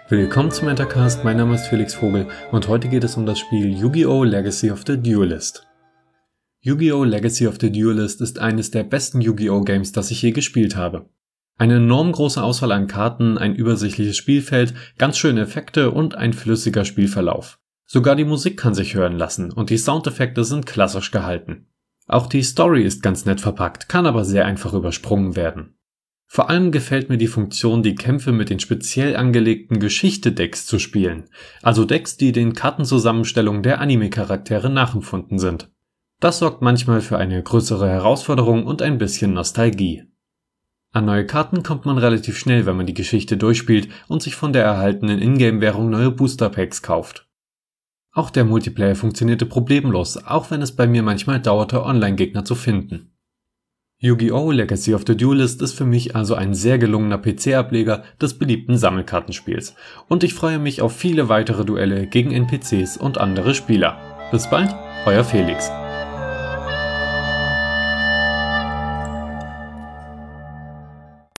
Willkommen zum Entercast, mein Name ist Felix Vogel und heute geht es um das Spiel Yu-Gi-Oh! Legacy of the Duelist. Yu-Gi-Oh! Legacy of the Duelist ist eines der besten Yu-Gi-Oh! Games, das ich je gespielt habe. Eine enorm große Auswahl an Karten, ein übersichtliches Spielfeld, ganz schöne Effekte und ein flüssiger Spielverlauf. Sogar die Musik kann sich hören lassen und die Soundeffekte sind klassisch gehalten. Auch die Story ist ganz nett verpackt, kann aber sehr einfach übersprungen werden. Vor allem gefällt mir die Funktion, die Kämpfe mit den speziell angelegten Geschichte-Decks zu spielen, also Decks, die den Kartenzusammenstellungen der Anime-Charaktere nachempfunden sind. Das sorgt manchmal für eine größere Herausforderung und ein bisschen Nostalgie. An neue Karten kommt man relativ schnell, wenn man die Geschichte durchspielt und sich von der erhaltenen Ingame-Währung neue Booster-Packs kauft. Auch der Multiplayer funktionierte problemlos, auch wenn es bei mir manchmal dauerte, Online-Gegner zu finden. Yu-Gi-Oh! Legacy of the Duelist ist für mich also ein sehr gelungener PC-Ableger des beliebten Sammelkartenspiels und ich freue mich auf viele weitere Duelle gegen NPCs und andere Spieler. Bis bald, euer Felix.